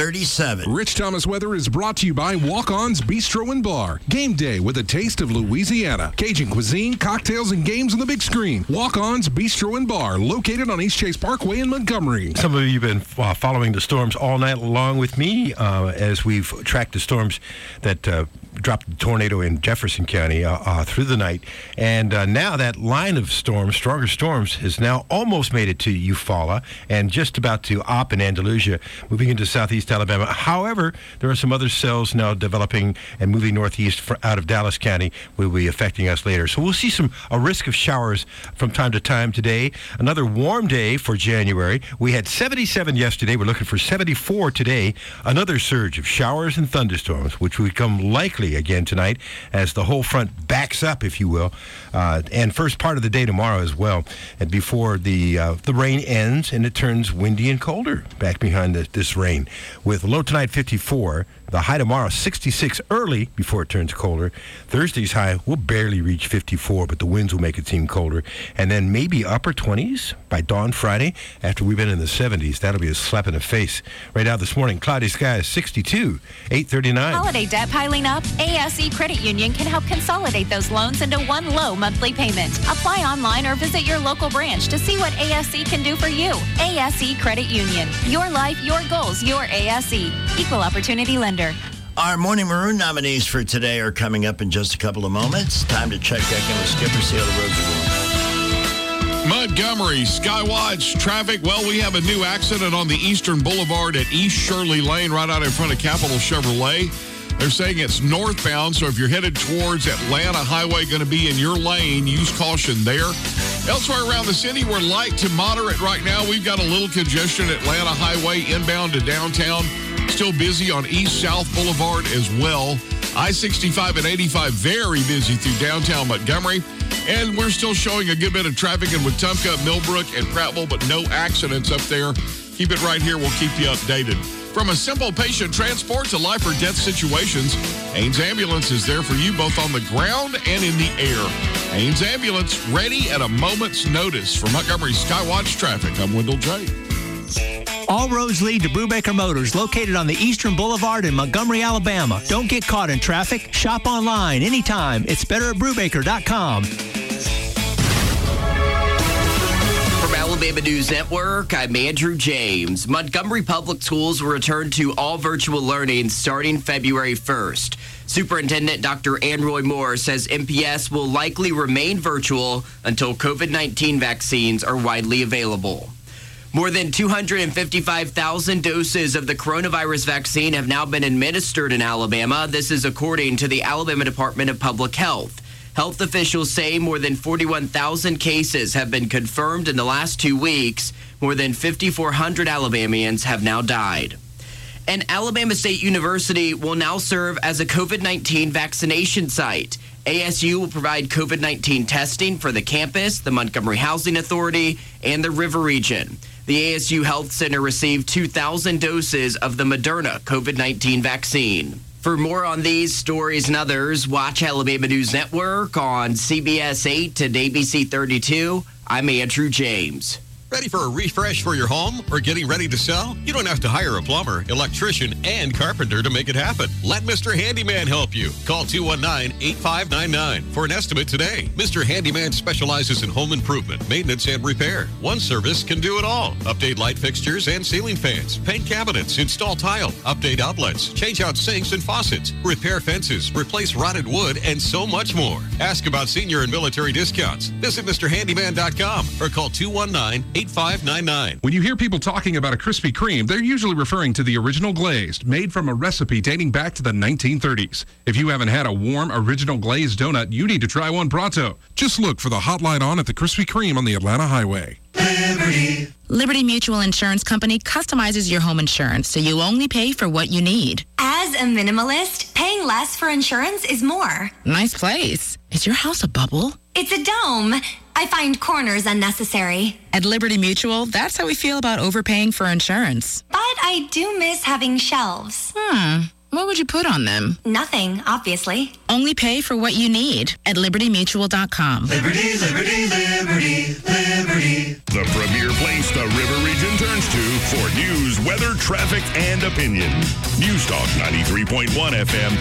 8:37. Rich Thomas Weather is brought to you by Walk-On's Bistro and Bar. Game day with a taste of Louisiana. Cajun cuisine, cocktails, and games on the big screen. Walk-On's Bistro and Bar, located on East Chase Parkway in Montgomery. Some of you have been following the storms all night along with me as we've tracked the storms that dropped the tornado in Jefferson County through the night. And now that line of storms, stronger storms, has now almost made it to Eufaula and just about to Opp and Andalusia, moving into southeast Alabama. However, there are some other cells now developing and moving northeast out of Dallas County, will be affecting us later. So we'll see a risk of showers from time to time today. Another warm day for January. We had 77 yesterday. We're looking for 74 today. Another surge of showers and thunderstorms, which will become likely again tonight as the whole front backs up, if you will, and first part of the day tomorrow as well, and before the rain ends and it turns windy and colder back behind this rain. With low tonight 54, the high tomorrow 66 early before it turns colder. Thursday's high will barely reach 54, but the winds will make it seem colder, and then maybe upper 20s by dawn Friday after we've been in the 70s. That'll be a slap in the face. Right now this morning, cloudy skies 62, 8:39. Holiday debt piling up? ASE Credit Union can help consolidate those loans into one low monthly payment. Apply online or visit your local branch to see what ASE can do for you. ASE Credit Union. Your life, your goals, your ASE. Equal opportunity lender. Our Morning Maroon nominees for today are coming up in just a couple of moments. Time to check back in with Skipper, see how the roads are going. Montgomery, Skywatch, traffic. Well, we have a new accident on the Eastern Boulevard at East Shirley Lane, right out in front of Capital Chevrolet. They're saying it's northbound, so if you're headed towards Atlanta Highway, going to be in your lane, use caution there. Elsewhere around the city, we're light to moderate right now. We've got a little congestion at Atlanta Highway inbound to downtown. Still busy on East-South Boulevard as well. I-65 and 85 very busy through downtown Montgomery. And we're still showing a good bit of traffic in Wetumpka, Millbrook, and Prattville, but no accidents up there. Keep it right here. We'll keep you updated. From a simple patient transport to life or death situations, Ames Ambulance is there for you both on the ground and in the air. Ames Ambulance, ready at a moment's notice. For Montgomery Skywatch Traffic, I'm Wendell J. All roads lead to Brubaker Motors, located on the Eastern Boulevard in Montgomery, Alabama. Don't get caught in traffic. Shop online anytime. It's better at Brubaker.com. From Alabama News Network, I'm Andrew James. Montgomery Public Schools will return to all virtual learning starting February 1st. Superintendent Dr. Anroy Moore says MPS will likely remain virtual until COVID-19 vaccines are widely available. More than 255,000 doses of the coronavirus vaccine have now been administered in Alabama. This is according to the Alabama Department of Public Health. Health officials say more than 41,000 cases have been confirmed in the last 2 weeks. More than 5,400 Alabamians have now died. And Alabama State University will now serve as a COVID-19 vaccination site. ASU will provide COVID-19 testing for the campus, the Montgomery Housing Authority, and the River Region. The ASU Health Center received 2,000 doses of the Moderna COVID-19 vaccine. For more on these stories and others, watch Alabama News Network on CBS 8 and ABC 32. I'm Andrew James. Ready for a refresh for your home or getting ready to sell? You don't have to hire a plumber, electrician, and carpenter to make it happen. Let Mr. Handyman help you. Call 219-8599 for an estimate today. Mr. Handyman specializes in home improvement, maintenance, and repair. One service can do it all. Update light fixtures and ceiling fans, paint cabinets, install tile, update outlets, change out sinks and faucets, repair fences, replace rotted wood, and so much more. Ask about senior and military discounts. Visit MrHandyman.com or call 219-8599. When you hear people talking about a Krispy Kreme, they're usually referring to the original glazed, made from a recipe dating back to the 1930s. If you haven't had a warm, original glazed donut, you need to try one pronto. Just look for the hotline on at the Krispy Kreme on the Atlanta Highway. Liberty Mutual Insurance Company customizes your home insurance so you only pay for what you need. As a minimalist, paying less for insurance is more. Nice place. Is your house a bubble? It's a dome. I find corners unnecessary. At Liberty Mutual, that's how we feel about overpaying for insurance. But I do miss having shelves. What would you put on them? Nothing, obviously. Only pay for what you need at libertymutual.com. Liberty, liberty, liberty, liberty. The premier place the River Region turns to for news, weather, traffic, and opinion. News Talk 93.1 FM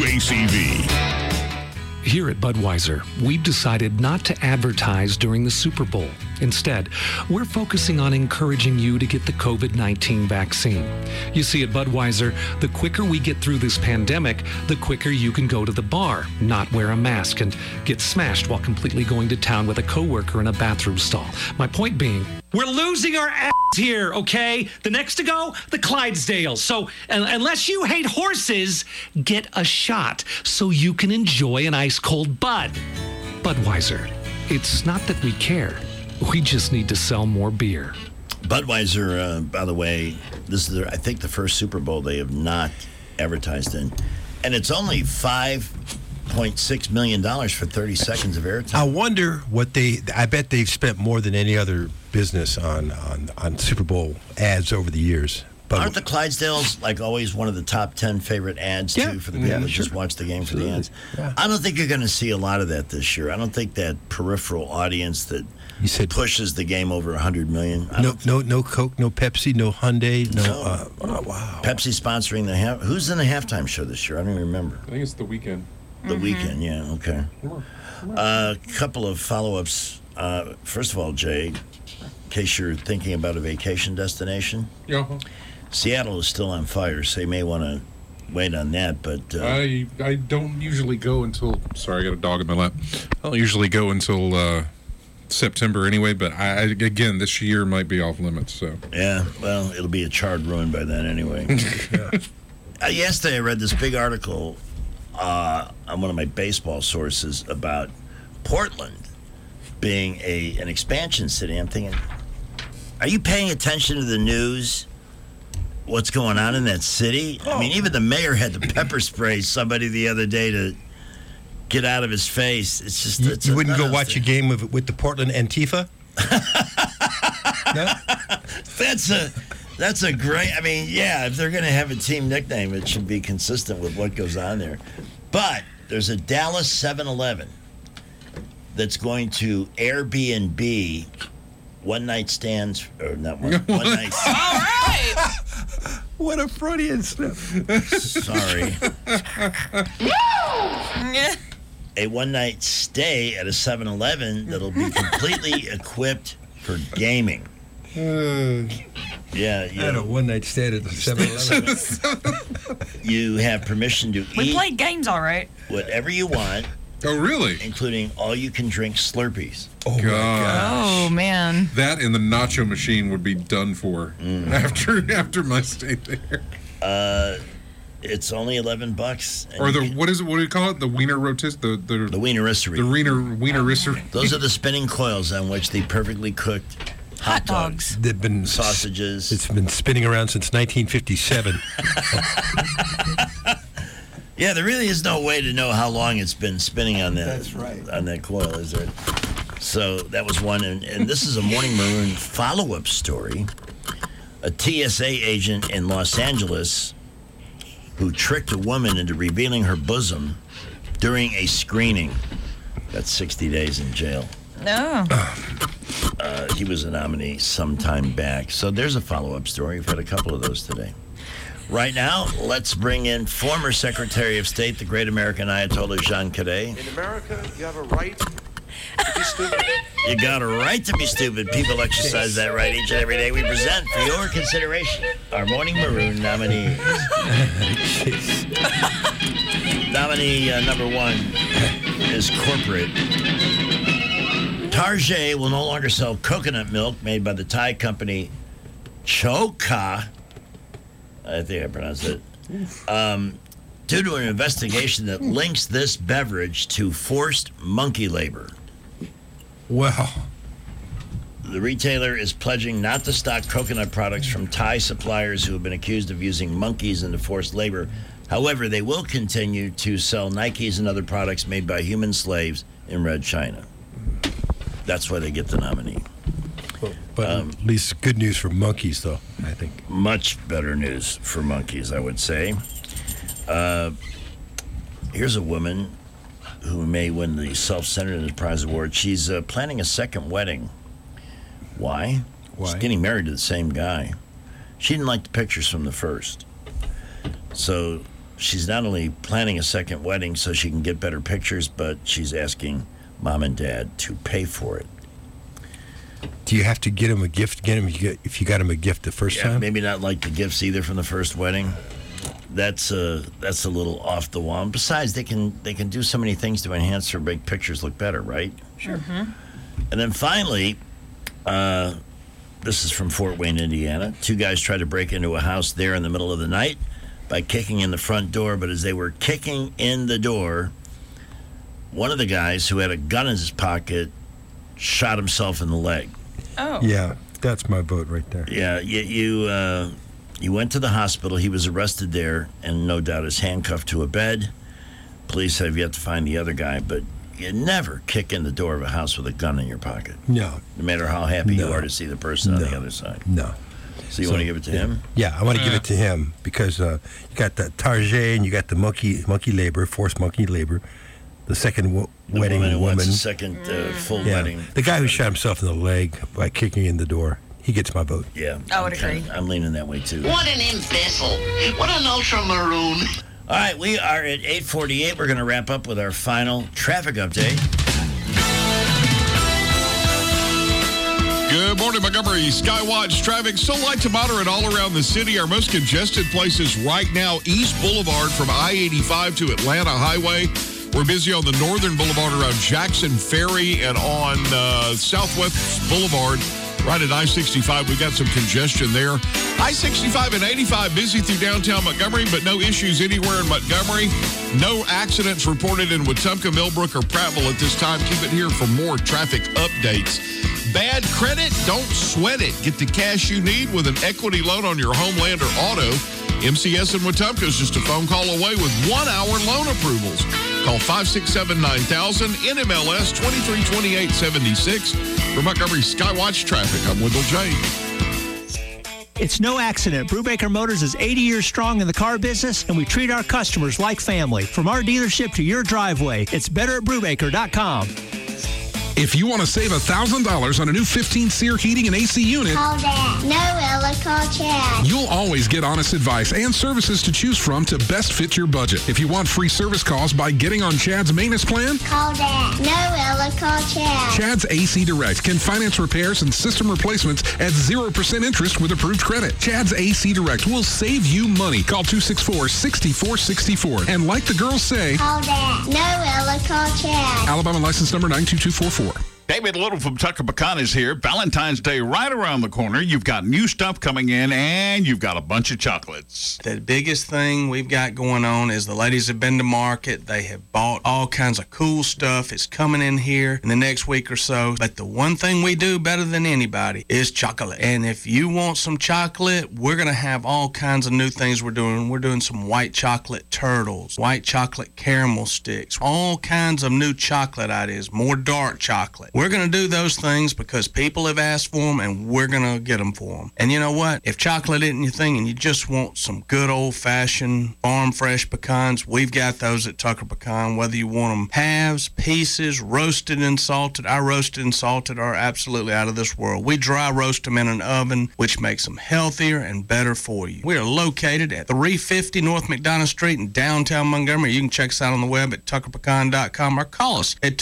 WACV. Here at Budweiser, we've decided not to advertise during the Super Bowl. Instead, we're focusing on encouraging you to get the COVID-19 vaccine. You see, at Budweiser, the quicker we get through this pandemic, the quicker you can go to the bar, not wear a mask, and get smashed while completely going to town with a coworker in a bathroom stall. My point being, we're losing our ass here, okay? The next to go, the Clydesdales. So unless you hate horses, get a shot so you can enjoy an ice-cold Bud. Budweiser. It's not that we care. We just need to sell more beer. Budweiser, by the way, this is, I think, the first Super Bowl they have not advertised in. And it's only $5.6 million for 30 seconds of airtime. I wonder what I bet they've spent more than any other business on Super Bowl ads over the years. But aren't the Clydesdales, like always, one of the top 10 favorite ads, too, for the people that just watch the game for the ads? Yeah. I don't think you're going to see a lot of that this year. I don't think that peripheral audience that pushes the game over 100 million. No Coke, no Pepsi, no Hyundai, no. Wow. Pepsi sponsoring the who's in the halftime show this year? I don't even remember. I think it's The Weeknd. The Weeknd, yeah, okay. A couple of follow-ups. First of all, Jay, in case you're thinking about a vacation destination, Seattle is still on fire, so you may want to wait on that. But I don't usually go until. Sorry, I got a dog in my lap. I don't usually go until September anyway. But again, this year might be off limits. So yeah, well, it'll be a charred ruin by then anyway. Yesterday, I read this big article on one of my baseball sources about Portland being an expansion city. I'm thinking, are you paying attention to the news? What's going on in that city? I mean, even the mayor had to pepper spray somebody the other day to get out of his face. It's just you wouldn't go watch a game with the Portland Antifa? No? That's a great, I mean, yeah, if they're going to have a team nickname, it should be consistent with what goes on there. But there's a Dallas 7-Eleven that's going to Airbnb one-night stands, or not one night. All right. What a Freudian slip. Sorry. A one-night stay at a 7-Eleven that'll be completely equipped for gaming. Yeah, I had a one-night stand at the 7-Eleven. You have permission to We eat played games, all right. whatever you want. Oh, really? Including all-you-can-drink Slurpees. Oh, Oh, man. That and the nacho machine would be done for after my stay there. It's only $11. Or what is it? What do you call it? The wiener rotis? The wienerisserie. The wienerisserie. Those are the spinning coils on which the perfectly cooked hot dogs. They've been sausages. It's been spinning around since 1957. Yeah, there really is no way to know how long it's been spinning on that. That's right. On that coil, is there? So that was one, and this is a Morning Maroon follow-up story. A TSA agent in Los Angeles who tricked a woman into revealing her bosom during a screening got 60 days in jail. No. He was a nominee some time back. So there's a follow-up story. We've had a couple of those today. Right now, let's bring in former Secretary of State, the great American Ayatollah Jean Cadet. In America, you have a right to be stupid. You got a right to be stupid. People exercise that right each and every day. We present for your consideration our Morning Maroon nominees. Nominee number one is corporate. Tarjay will no longer sell coconut milk made by the Thai company Choka. I think I pronounced it. Due to an investigation that links this beverage to forced monkey labor. Wow. The retailer is pledging not to stock coconut products from Thai suppliers who have been accused of using monkeys into forced labor. However, they will continue to sell Nikes and other products made by human slaves in Red China. That's why they get the nominee. But at least good news for monkeys, though, I think. Much better news for monkeys, I would say. Here's a woman who may win the Self-Centered Enterprise Award. She's planning a second wedding. Why? She's getting married to the same guy. She didn't like the pictures from the first. So she's not only planning a second wedding so she can get better pictures, but she's asking Mom and Dad to pay for it. Do you have to get him a gift? If you got him a gift the first time? Maybe not like the gifts either from the first wedding. That's a little off the wall. And besides, they can do so many things to enhance or make pictures look better, right? Sure. Mm-hmm. And then finally, this is from Fort Wayne, Indiana. Two guys tried to break into a house there in the middle of the night by kicking in the front door. But as they were kicking in the door, one of the guys who had a gun in his pocket shot himself in the leg. Oh. Yeah, that's my vote right there. Yeah, you went to the hospital. He was arrested there, and no doubt is handcuffed to a bed. Police have yet to find the other guy, but you never kick in the door of a house with a gun in your pocket. No. No matter how happy you are to see the person on the other side. No. So you want to give it to him? Yeah, I want to give it to him because you got the Tarjay and you got the monkey labor, forced monkey labor. The second wedding woman. The second full wedding. The guy who shot himself in the leg by kicking in the door, he gets my vote. Yeah. I would agree. I'm leaning that way, too. What an imbecile. What an ultra maroon. All right, we are at 8:48. We're going to wrap up with our final traffic update. Good morning, Montgomery. Skywatch traffic still light to moderate all around the city. Our most congested places right now, East Boulevard from I-85 to Atlanta Highway. We're busy on the Northern Boulevard around Jackson Ferry and on Southwest Boulevard right at I-65. We've got some congestion there. I-65 and 85 busy through downtown Montgomery, but no issues anywhere in Montgomery. No accidents reported in Wetumpka, Millbrook, or Prattville at this time. Keep it here for more traffic updates. Bad credit? Don't sweat it. Get the cash you need with an equity loan on your home, land, or auto. MCS in Wetumpka is just a phone call away with 1 hour loan approvals. Call 567-9000, NMLS 232876. For Montgomery Skywatch Traffic, I'm Wendell J. It's no accident. Brubaker Motors is 80 years strong in the car business, and we treat our customers like family. From our dealership to your driveway, it's better at Brubaker.com. If you want to save $1,000 on a new 15-SEER heating and AC unit, call Dad. No, Ella, call Chad. You'll always get honest advice and services to choose from to best fit your budget. If you want free service calls by getting on Chad's maintenance plan, call Dad. No, Ella, call Chad. Chad's AC Direct can finance repairs and system replacements at 0% interest with approved credit. Chad's AC Direct will save you money. Call 264-6464. And like the girls say, call Dad. No, Ella, call Chad. Alabama license number 92244. David Little from Tucker Pecan is here. Valentine's Day right around the corner. You've got new stuff coming in, and you've got a bunch of chocolates. The biggest thing we've got going on is the ladies have been to market. They have bought all kinds of cool stuff. It's coming in here in the next week or so. But the one thing we do better than anybody is chocolate. And if you want some chocolate, we're going to have all kinds of new things we're doing. We're doing some white chocolate turtles, white chocolate caramel sticks, all kinds of new chocolate ideas, more dark chocolate. We're going to do those things because people have asked for them, and we're going to get them for them. And you know what? If chocolate isn't your thing and you just want some good old-fashioned farm-fresh pecans, we've got those at Tucker Pecan, whether you want them halves, pieces, roasted and salted. Our roasted and salted are absolutely out of this world. We dry roast them in an oven, which makes them healthier and better for you. We are located at 350 North McDonough Street in downtown Montgomery. You can check us out on the web at tuckerpecan.com or call us at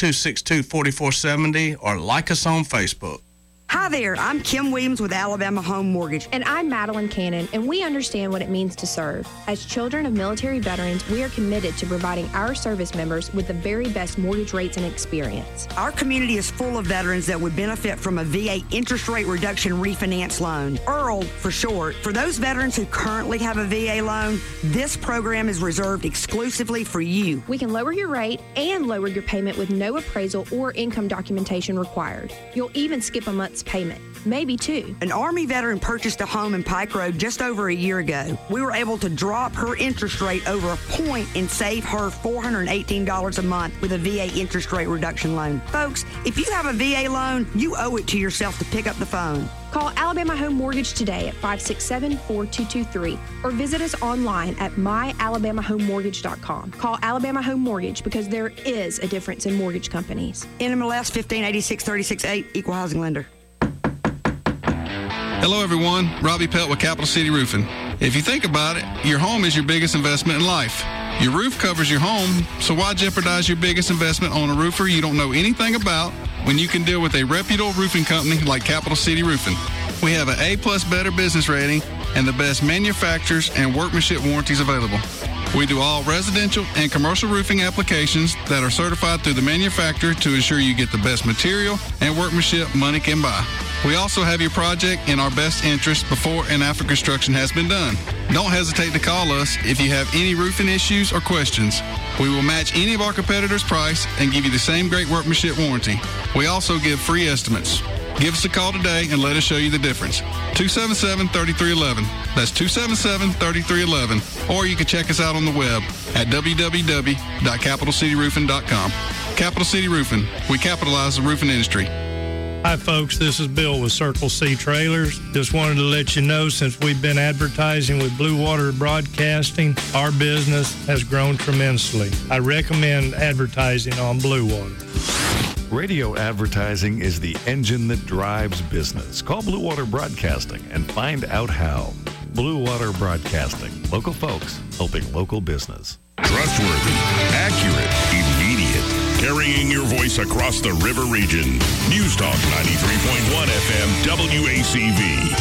262-4470 or like us on Facebook. Hi there, I'm Kim Williams with Alabama Home Mortgage. And I'm Madeline Cannon, and we understand what it means to serve. As children of military veterans, we are committed to providing our service members with the very best mortgage rates and experience. Our community is full of veterans that would benefit from a VA interest rate reduction refinance loan, IRRL for short. For those veterans who currently have a VA loan, this program is reserved exclusively for you. We can lower your rate and lower your payment with no appraisal or income documentation required. You'll even skip a month's payment, maybe two. An Army veteran purchased a home in Pike Road just over a year ago. We were able to drop her interest rate over a point and save her $418 a month with a VA interest rate reduction loan. Folks, if you have a VA loan, you owe it to yourself to pick up the phone. Call Alabama Home Mortgage today at 567-4223 or visit us online at myalabamahomemortgage.com. Call Alabama Home Mortgage because there is a difference in mortgage companies. NMLS 1586368, Equal Housing Lender. Hello, everyone. Robbie Pelt with Capital City Roofing. If you think about it, your home is your biggest investment in life. Your roof covers your home, so why jeopardize your biggest investment on a roofer you don't know anything about when you can deal with a reputable roofing company like Capital City Roofing? We have an A+ Better business rating and the best manufacturers and workmanship warranties available. We do all residential and commercial roofing applications that are certified through the manufacturer to ensure you get the best material and workmanship money can buy. We also have your project in our best interest before and after construction has been done. Don't hesitate to call us if you have any roofing issues or questions. We will match any of our competitors' price and give you the same great workmanship warranty. We also give free estimates. Give us a call today and let us show you the difference. 277-3311. That's 277-3311. Or you can check us out on the web at www.capitalcityroofing.com. Capital City Roofing. We capitalize the roofing industry. Hi, folks. This is Bill with Circle C Trailers. Just wanted to let you know, since we've been advertising with Blue Water Broadcasting, our business has grown tremendously. I recommend advertising on Blue Water. Radio advertising is the engine that drives business. Call Blue Water Broadcasting and find out how. Blue Water Broadcasting. Local folks helping local business. Trustworthy, accurate, immediate. Carrying your voice across the river region. News Talk 93.1 FM WACV.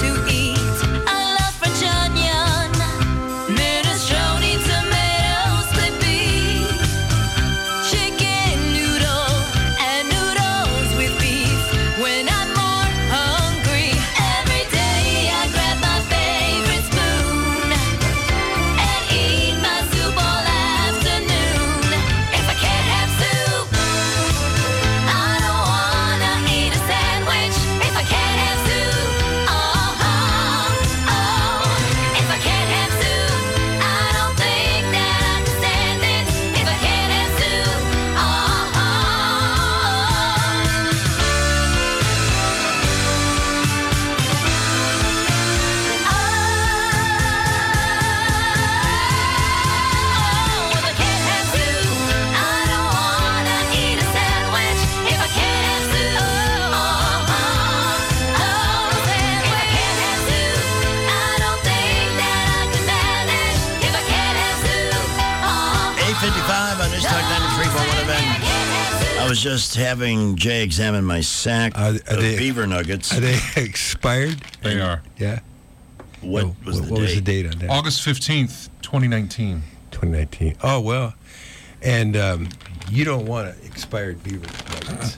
Minestrone, tomatoes, was just having Jay examine my sack of beaver nuggets. Are they expired? They are. Yeah. What was the date on that? August 15th, 2019. 2019. Oh, well. And you don't want expired beaver nuggets.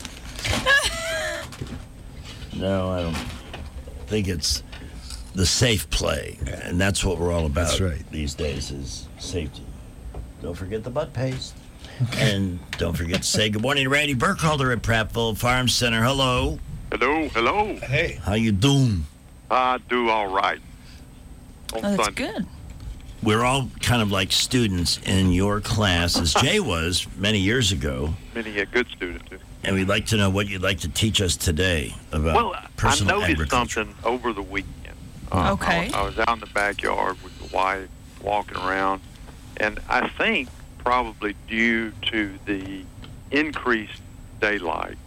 No, I don't think it's the safe play. And that's what we're all about these days is safety. Don't forget the butt paste. And don't forget to say good morning to Randy Burkhalter at Prattville Farm Center. Hello. Hello. Hey. How you doing? I do all right. That's good. We're all kind of like students in your class, as Jay was many years ago. Many a good student. And we'd like to know what you'd like to teach us today about personal I noticed agriculture. something over the weekend. Okay. I was out in the backyard with the wife walking around, and I think probably due to the increased daylight,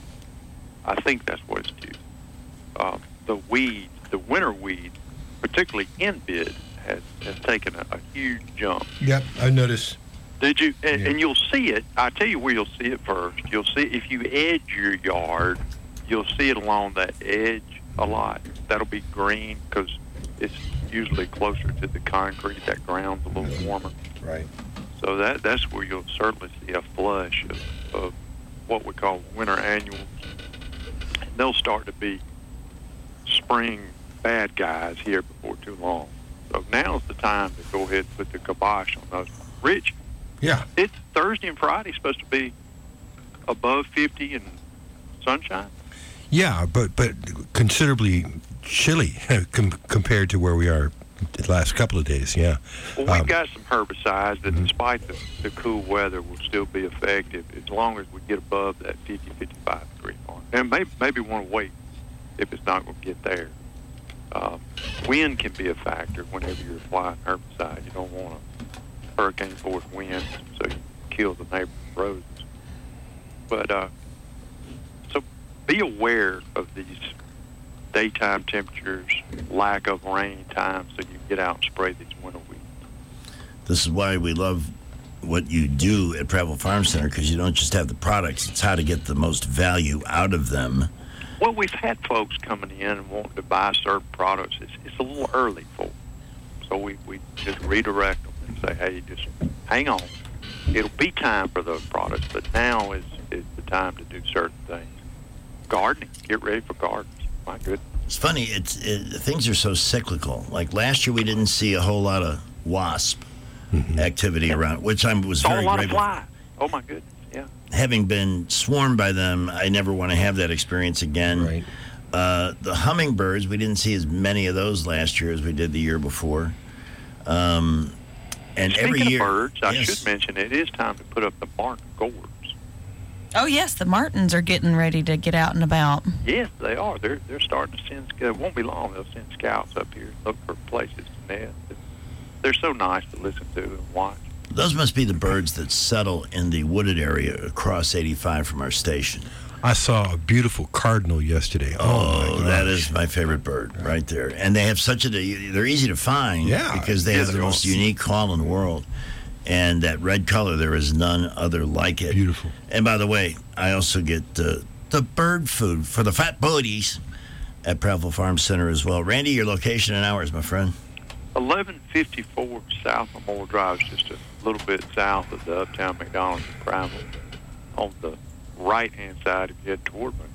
I think that's what it's due. The weeds, the winter weeds, particularly Enbid, has taken a huge jump. Yep, I noticed. Did you? And you'll see it. I'll tell you where you'll see it first. You'll see if you edge your yard, you'll see it along that edge a lot. That'll be green because it's usually closer to the concrete. That ground's a little warmer. Right. So that's where you'll certainly see a flush of what we call winter annuals. And they'll start to be spring bad guys here before too long. So now's the time to go ahead and put the kibosh on those. Rich? Yeah. It's Thursday and Friday supposed to be above 50 and sunshine. Yeah, but considerably chilly compared to where we are the last couple of days, yeah. Well, we've got some herbicides that, despite the cool weather, will still be effective as long as we get above that 50, 55 degree mark. And maybe want to wait if it's not going to get there. Wind can be a factor whenever you're applying herbicide. You don't want a hurricane-force wind so you kill the neighbor's roses. But so be aware of these daytime temperatures, lack of rain time, so you get out and spray these winter weeds. This is why we love what you do at Prattville Farm Center, because you don't just have the products, it's how to get the most value out of them. Well, we've had folks coming in and wanting to buy certain products. It's a little early for them. So we just redirect them and say, hey, just hang on. It'll be time for those products, but now is the time to do certain things. Gardening, get ready for gardens. My goodness. It's funny, things are so cyclical. Like last year, we didn't see a whole lot of wasp activity around, which I was very a lot grateful. Of fly. Oh, my goodness, yeah. Having been swarmed by them, I never want to have that experience again. Right. The hummingbirds, we didn't see as many of those last year as we did the year before. And Speaking every year, of birds, I should mention it is time to put up the martin gourds. Oh, yes, the martins are getting ready to get out and about. Yes, they are. They're starting to send. It won't be long. They'll send scouts up here, look for places to nest. They're so nice to listen to and watch. Those must be the birds that settle in the wooded area across 85 from our station. I saw a beautiful cardinal yesterday. Oh, that is my favorite bird right there. And they have they're easy to find because they have the most unique call in the world. And that red color, there is none other like it. Beautiful. And by the way, I also get the bird food for the fat booties at Prattville Farm Center as well. Randy, your location and hours, my friend. 1154 South Memorial Drive is just a little bit south of the Uptown McDonald's in Prattville. On the right-hand side, if you head toward